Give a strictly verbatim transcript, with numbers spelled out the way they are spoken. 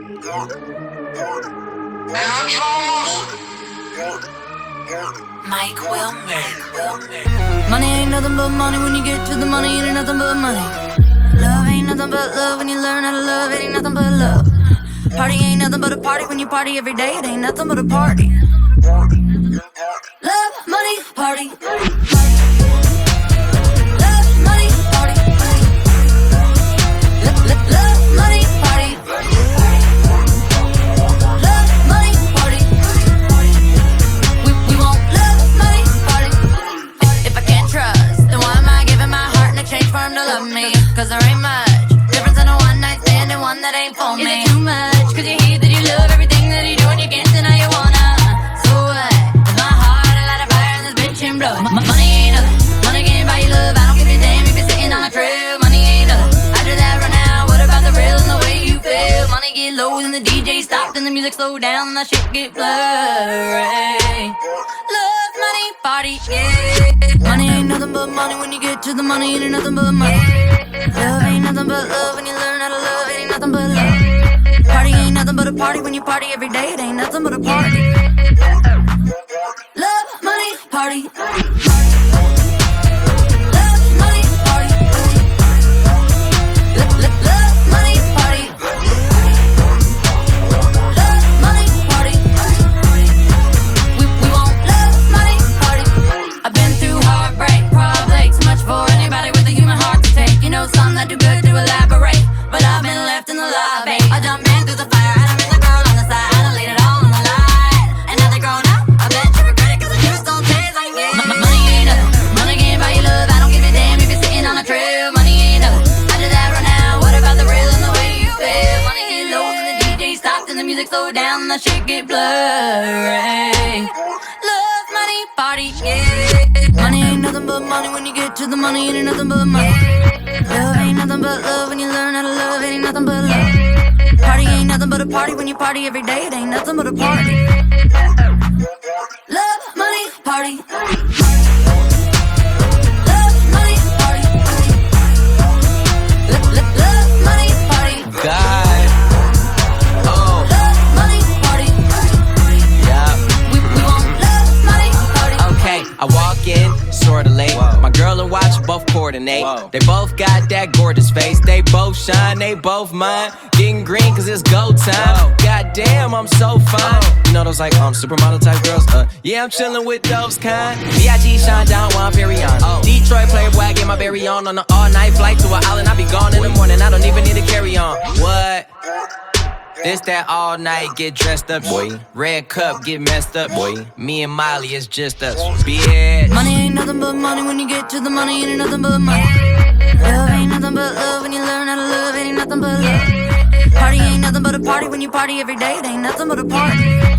Mike will make. Money ain't nothing but money. When you get to the money, it ain't nothing but money. Love ain't nothing but love. When you learn how to love, it ain't nothing but love. Party ain't nothing but a party. When you party every day, it ain't nothing but a party. Love, money, party. Love, money, party. Love, money, party. Love, money, party. We, we want love, money, party. If I can't trust, then why am I giving my heart in exchange for him to love me? Cause there ain't much difference in a one night stand and one that ain't for me. Is it too much? Cause you hear that you love everything that you do and you can't deny you wanna. So what? Is my heart a lot of fire and this bitch ain't blowing? M- money ain't nothing. Money can't buy you love. I don't give a damn if you're sitting on a trail. Money ain't nothing. After that right now, what about the real and the way you feel? Money get low and the D J stopped and the music slow down and that shit get blurry. Love, money, party, yeah. Money ain't nothing but money. When you get to the money, it ain't nothing but money. Love ain't nothing but love. When you learn how to love, it ain't nothing but love. Party ain't nothing but a party. When you party every day, it ain't nothing but a party. Love, money, party. Love, money, party. Love, love, love, money, party. Love, money, party. We, we want love, money, party. I've been through heartbreak, problems, much for anybody with a human heart to take. You know, some that do good to elaborate, but I've been left in the lobby. I jumped in through the fire, and I met the girl on the side. I done laid it all on the line, and now they're grown up. I bet you regret it, cause the juice don't taste like me. M- money ain't nothing. Money can't buy you love. I don't give a damn if you're sitting on a trail. Money ain't nothing. After that right now, what about the real and the way you feel? Money get low and the D J stopped and the music slowed down and the shit get blurry. Love, money, party, yeah. Money ain't nothing but money. When you get to the money, it ain't nothing but money. Love ain't nothing but love. When you learn how to love, it ain't nothing but love. Party ain't nothing but a party. When you party every day, it ain't nothing but a party. Love, money, party. Love, money, party. Love, love, love, money, party. God. Oh. Love, money, party. Yeah. We, we want love, money, party. Okay, I walk in, sorta late. Whoa. My girl and watch both coordinate. Whoa. They both got that gorgeous face. They both shine, they both mine. Getting green cause it's go time. Whoa. Goddamn, I'm so fine. You know those like um supermodel type girls? Uh, yeah, I'm chillin' with those kind. B I G shine down Juan Perrion. Oh. Detroit Playboy, I get my berry on on an all night flight to an island. I be gone in the morning. I don't even need to carry on. What? This that all night, get dressed up, boy. Red cup, get messed up, boy. Me and Molly, it's just us, bitch. Money ain't nothing but money. When you get to the money, it ain't nothing but money. Love ain't nothing but love. When you learn how to love, it ain't nothing but love. Party ain't nothing but a party. When you party every day, it ain't nothing but a party.